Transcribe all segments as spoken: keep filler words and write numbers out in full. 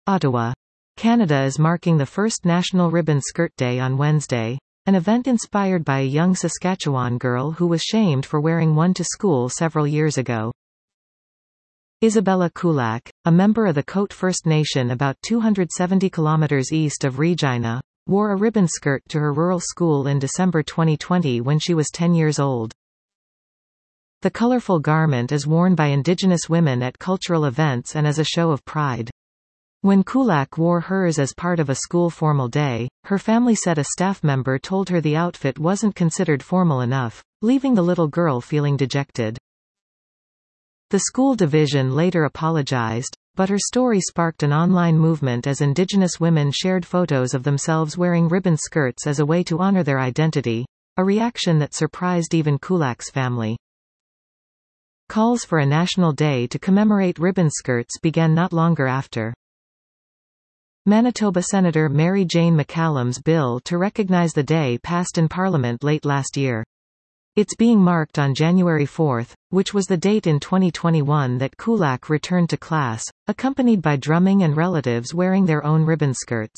Ottawa. Canada is marking the first National Ribbon Skirt Day on Wednesday, an event inspired by a young Saskatchewan girl who was shamed for wearing one to school several years ago. Isabella Kulak, a member of the Cote First Nation about two hundred seventy kilometers east of Regina, wore a ribbon skirt to her rural school in December twenty twenty when she was ten years old. The colorful garment is worn by Indigenous women at cultural events and as a show of pride. When Kulak wore hers as part of a school formal day, her family said a staff member told her the outfit wasn't considered formal enough, leaving the little girl feeling dejected. The school division later apologized, but her story sparked an online movement as Indigenous women shared photos of themselves wearing ribbon skirts as a way to honor their identity, a reaction that surprised even Kulak's family. Calls for a national day to commemorate ribbon skirts began not longer after. Manitoba Senator Mary Jane McCallum's bill to recognize the day passed in Parliament late last year. It's being marked on January fourth, which was the date in twenty twenty-one that Kulak returned to class, accompanied by drumming and relatives wearing their own ribbon skirts.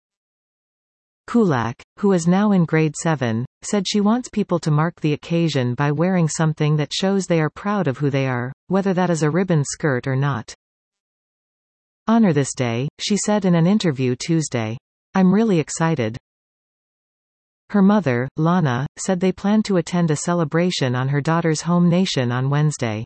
Kulak, who is now in grade seven, said she wants people to mark the occasion by wearing something that shows they are proud of who they are, whether that is a ribbon skirt or not. Honor this day, she said in an interview Tuesday. I'm really excited. Her mother, Lana, said they plan to attend a celebration on her daughter's home nation on Wednesday.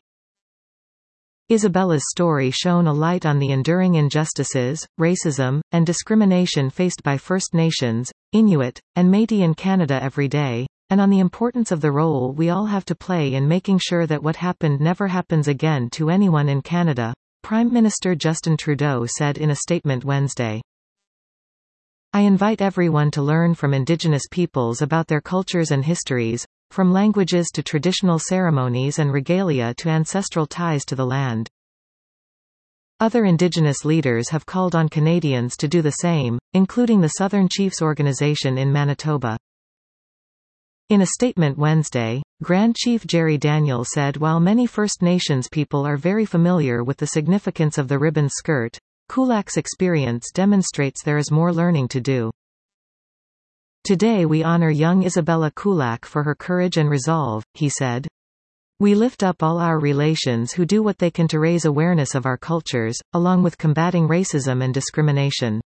Isabella's story shone a light on the enduring injustices, racism, and discrimination faced by First Nations, Inuit, and Métis in Canada every day, and on the importance of the role we all have to play in making sure that what happened never happens again to anyone in Canada, Prime Minister Justin Trudeau said in a statement Wednesday. I invite everyone to learn from Indigenous peoples about their cultures and histories, from languages to traditional ceremonies and regalia to ancestral ties to the land. Other Indigenous leaders have called on Canadians to do the same, including the Southern Chiefs Organization in Manitoba. In a statement Wednesday, Grand Chief Jerry Daniel said while many First Nations people are very familiar with the significance of the ribbon skirt, Kulak's experience demonstrates there is more learning to do. Today we honor young Isabella Kulak for her courage and resolve, he said. We lift up all our relations who do what they can to raise awareness of our cultures, along with combating racism and discrimination.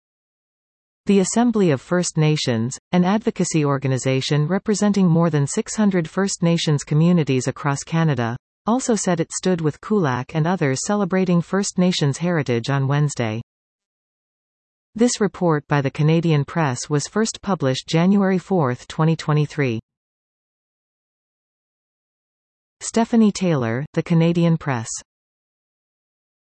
The Assembly of First Nations, an advocacy organization representing more than six hundred First Nations communities across Canada, also said it stood with Kulak and others celebrating First Nations heritage on Wednesday. This report by the Canadian Press was first published January fourth, twenty twenty-three. Stephanie Taylor, The Canadian Press.